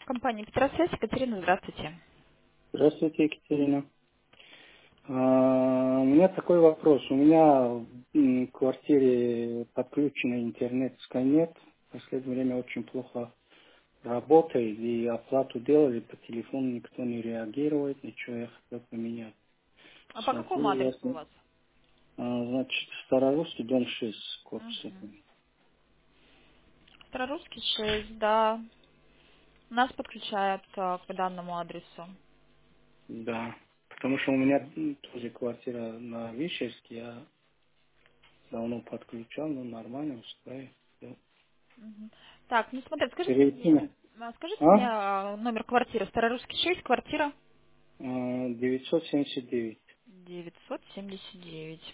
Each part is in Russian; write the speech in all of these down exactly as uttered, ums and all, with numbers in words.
Компания Петросвязь, Екатерина, здравствуйте. Здравствуйте, Екатерина. А, У меня такой вопрос. У меня м, в квартире подключенный интернет, скайнет. В последнее время очень плохо работает, и оплату делали по телефону, никто не реагирует, ничего, я хотел поменять. А по какому Смотрю, у вас, адресу у вас? а, значит, Старорусский, дом шесть, корпус Угу. один. Старорусский шесть, да. Нас подключают а, по данному адресу. Да, потому что у меня м, тоже квартира на Вишерске, я давно подключал, но нормально устраивает. Да. Мгм. Так, ну смотрите, скажите Перейти мне, на... а, скажите мне А? а, номер квартиры. Старорусский шесть, квартира А, девятьсот семьдесят девять. девятьсот семьдесят девять.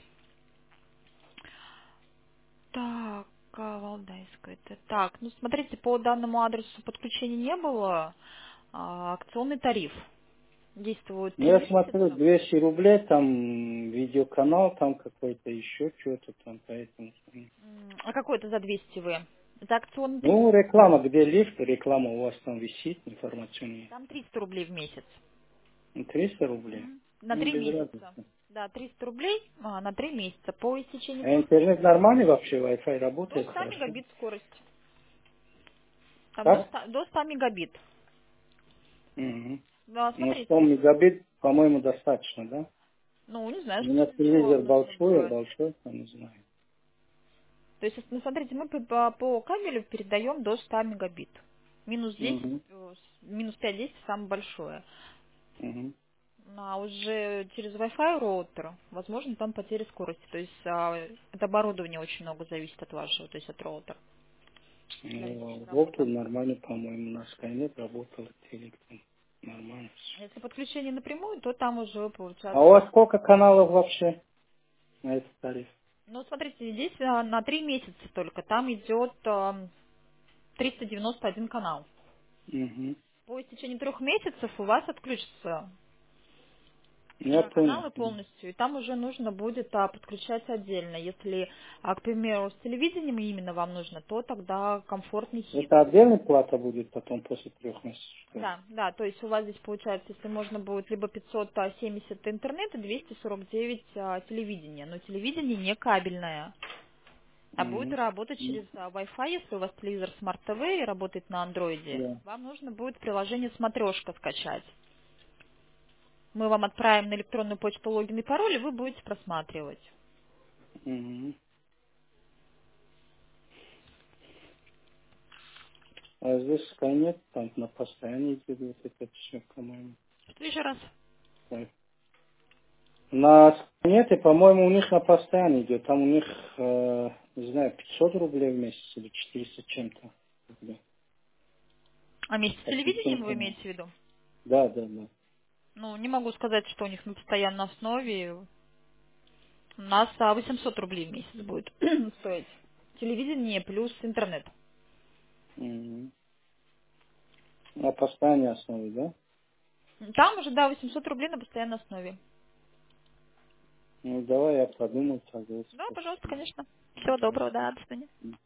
Так, а, Валдайская. это- Так, ну смотрите, по данному адресу подключения не было. А, акционный тариф действует Ну, три я смотрю, месяца. двести рублей, там видеоканал, там какой-то еще что-то там, поэтому... М, А какой это за двести вы? Это акционный тариф. Ну, реклама, где лифт, реклама у вас там висит, информационная. Там триста рублей в месяц. Ну, триста рублей. Мгм. На Ну, три без месяца. разницы. Да, триста рублей а, на три месяца. По истечении А трех интернет месяцев нормальный вообще, Wi-Fi до работает ста хорошо? мегабит скорость. Там до Как? ста, до ста мегабит. Угу. Да, Ну, сто смотрите. мегабит, по-моему, достаточно, да? Ну, не знаю, У что меня для чего телевизор вам нужно большой, а будет. большой, там не знаю. То есть, ну, смотрите, мы по, по- по кабелю передаем до ста мегабит. Минус десять, Угу. э, с- минус пять-десять самое большое. Угу. А уже через Wi-Fi роутер, возможно, там потеря скорости. То есть а, это оборудование очень много зависит от вашего, то есть от роутера для Ну, успешной Волту работы. нормально, по-моему, на Skynet работал, телек там нормально. Если подключение напрямую, то там уже А у получается... вас сколько каналов вообще на этот тариф? Ну, смотрите, здесь а, на три месяца только. Там идет а, триста девяносто один канал. Угу. По истечении трех месяцев у вас отключится Я а, понял. каналы полностью, и там уже нужно будет а, подключать отдельно. Если, а, к примеру, с телевидением именно вам нужно, то тогда комфортный хит. Это отдельная плата будет потом после трех месяцев, что ли? Да, да, то есть у вас здесь получается, если можно будет либо пятьсот семьдесят интернет и двести сорок девять а, телевидение, но телевидение не кабельное, а будет Угу. работать через а, Wi-Fi, если у вас телевизор Smart ти ви и работает на андроиде, Да. вам нужно будет приложение Смотрешка скачать. Мы вам отправим на электронную почту логин и пароль, и вы будете просматривать. Угу. А здесь Skynet, там на постоянно идет вот это все, по-моему. Что еще раз? Так. На Skynet, по-моему, у них на постоянно идет. Там у них, э, не знаю, пятьсот рублей в месяц или четыреста чем-то рублей. А месяц телевидением вы Подключен. имеете в виду? Да, да, да. Ну, не могу сказать, что у них на постоянной основе. У нас а, восемьсот рублей в месяц будет стоить. Телевидение плюс интернет. Угу. На постоянной основе, да? Там уже, да, восемьсот рублей на постоянной основе. Ну, давай я подумаю тогда. Да, пожалуйста, Спасибо. конечно. Всего доброго, да, до свидания.